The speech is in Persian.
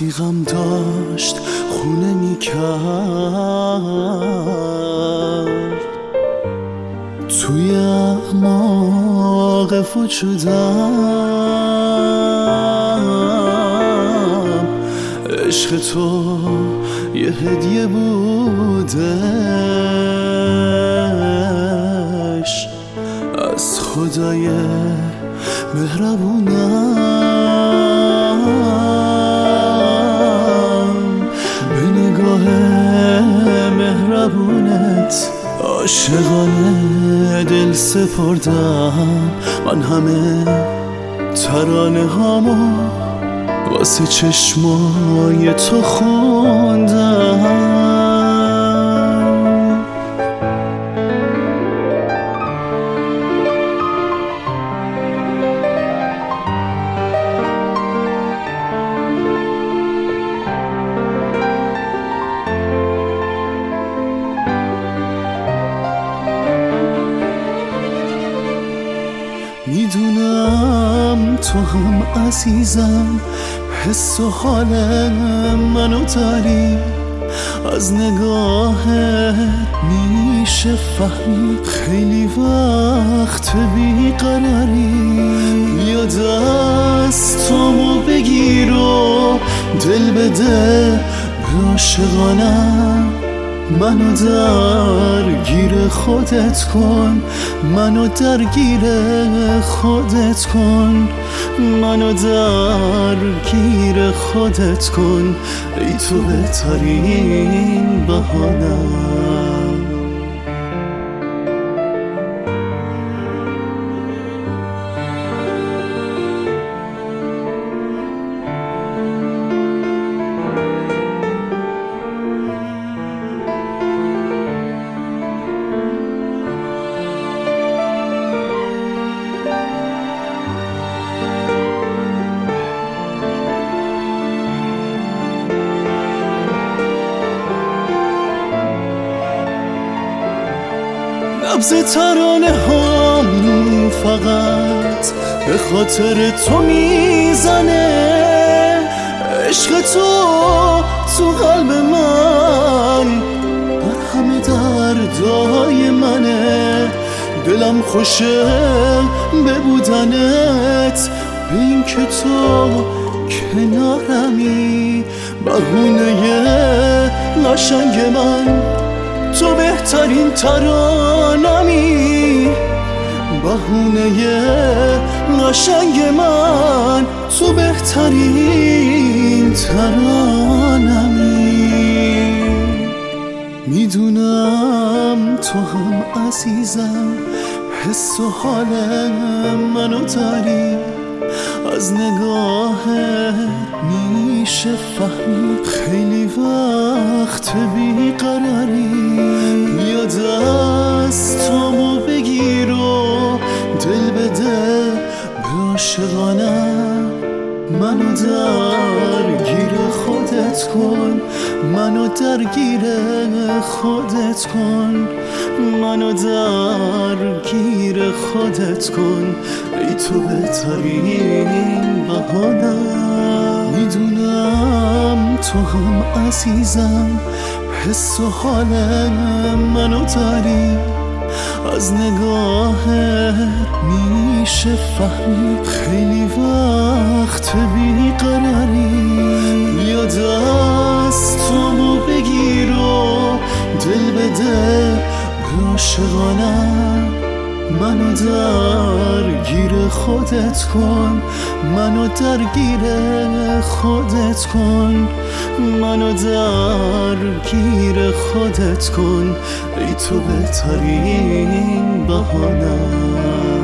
وقتی غم داشت خونه میکرد توی اعماق وجودم، عشق تو یه هدیه بودش از خدای مهربونم. به نگاه مهربونت عاشقانه دل سپردم. من همه ترانه هامو واسه چشمای تو خوندم. میدونم تو هم عزیزم، حس و حال منو داری، از نگاهت میشه فهمید خیلی وقت بیقراری. بیا دستامو بگیر و دل بده به عاشقانم. منو درگیر خودت کن، منو درگیر خودت کن، منو درگیر خودت کن، ای تو بهترین بهانه‌ام. نبض ترانه هم فقط به خاطر تو میزنه. عشق تو قلب من بر همه دردای منه. دلم خوشه به بودنت، به این که تو کنارمی. بهونه قشنگ من تو بهترین ترانمی. بهونه قشنگ من تو بهترین ترانمی. میدونم تو هم عزیزم، حس و حال منو داری، از نگاهت میشه فهمید خیلی وقت بیقراری. بیا دستامو بگیر و دل بده به عاشقانم. منو درگیر خودت کن، منو درگیر خودت کن، منو درگیر خودت کن، ای تو بهترین بهانه‌ام. میدونم تو هم عزیزم، حس و حال منو داری، از نگاهت میشه فهمید خیلی وقت بیقراری. بیا دستامو بگیر و دل بده به عاشقانم. منو درگیر خودت کن، منو درگیر خودت کن، منو درگیر خودت کن، ای تو بهترین بهانه‌ام.